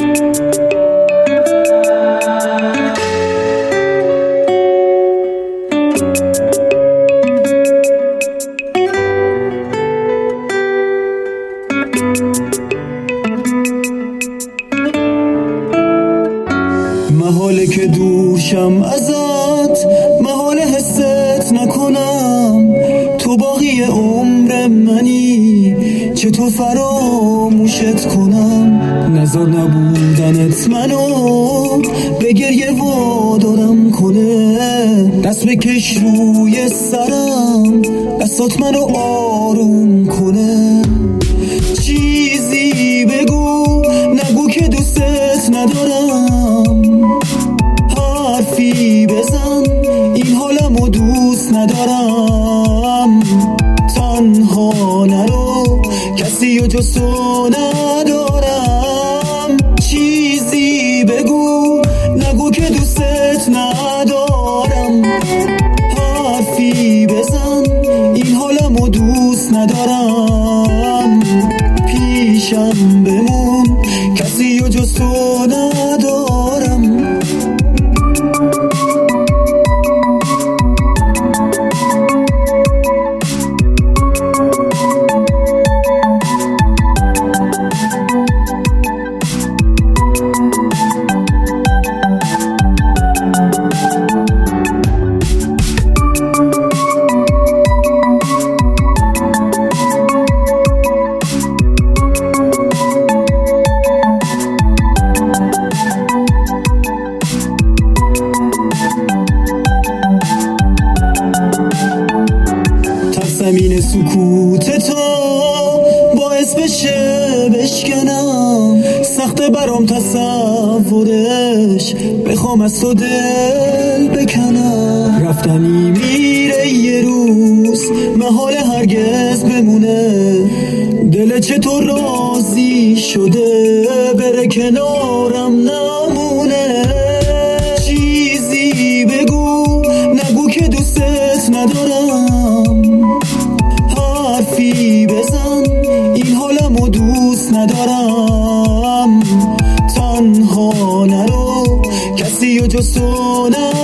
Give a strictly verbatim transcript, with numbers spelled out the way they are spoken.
محاله که دورشم ازت، محاله حست نکنم تو باقی عمر منی، چطور فراموشت کنم. نظر نبودنت منو به گریه وادارم کنه، دست بکش روی سرم، دستات منو آروم کنه. چیزی بگو نگو که دوستت ندارم، حرفی بزن این حالمو دوست ندارم. تنها نرو کسی و جز تو ندارم. چیزی بگو نگو که دوستت ندارم، حرفی بزن این حالمو دوست ندارم. پیشم بمون کسی و جز تو ندارم. زمین سکوت تو باعث بشه بشکنم، سخت برام تصورش بخوام از تو دل بکنم. رفتنی میره یه روز، محال هرگز بمونه. دل چطور راضی شده بره کنارم نمونه. چیزی بگو نگو که دوستت ندارم، حرفی بزن این حالمو دوست ندارم. تنها نرو کسی و جز تو ندارم.